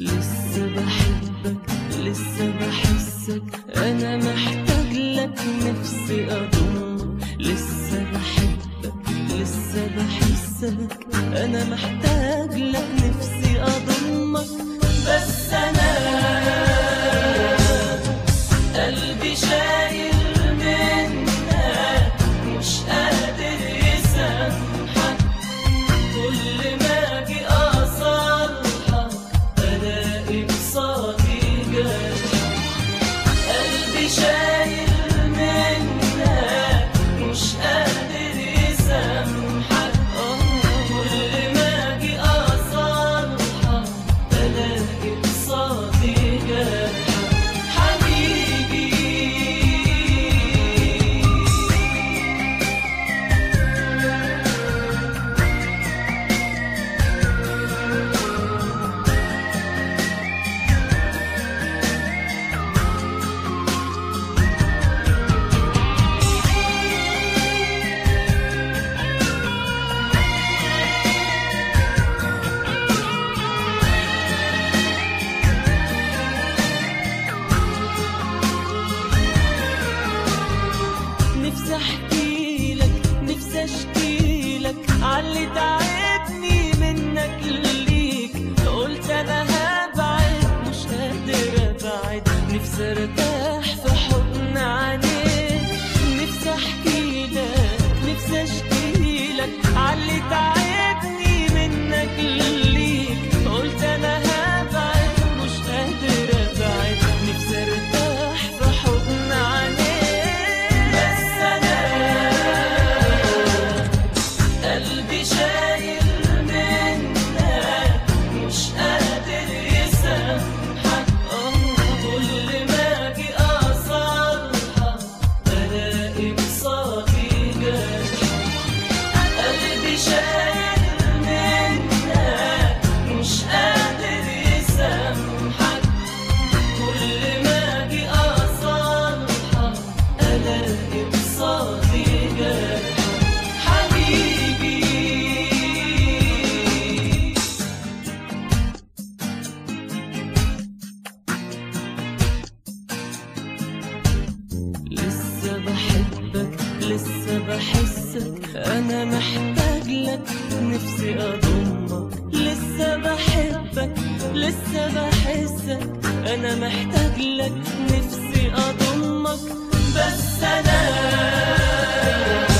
لسه بحبك لسه بحسك، أنا محتاج لك نفسي أضمك. لسه بحبك لسه بحسك، أنا محتاج لك نفسي أضمك. بس أنا قلبي شايل منك، مش قادر يسامحك. كل ما أجي أصالحك ألاقي قصادي جرح. قلبي شايل منك، مش قادر يسامحك. كل ما أجي أصالحك ألاقي قصادي جرح. نفسي احكيلك نفسي اشكيلك عاللي تعبني منك ليك. قلت انا هبعد مش قادر ابعد، نفسي ارتاح في حضن عينيك. نفسي احكيلك نفسي اشكيلك عاللي تعبني منك ليك. قلت انا هبعد مش قادر ابعد، نفسي ارتاح في حضن عينيك. قلبي شايل منك، مش قادر يسامحك. كل ما أجي أصالحك ألاقي قصادي جرح. قلبي شايل منك، مش قادر يسامحك. كل ما أجي أصالحك ألاقي قصادي جرح. لسه بحبك لسه بحسك، أنا محتاج لك نفسي أضمك. لسه بحبك لسه بحسك، أنا محتاج لك نفسي أضمك. بس أنا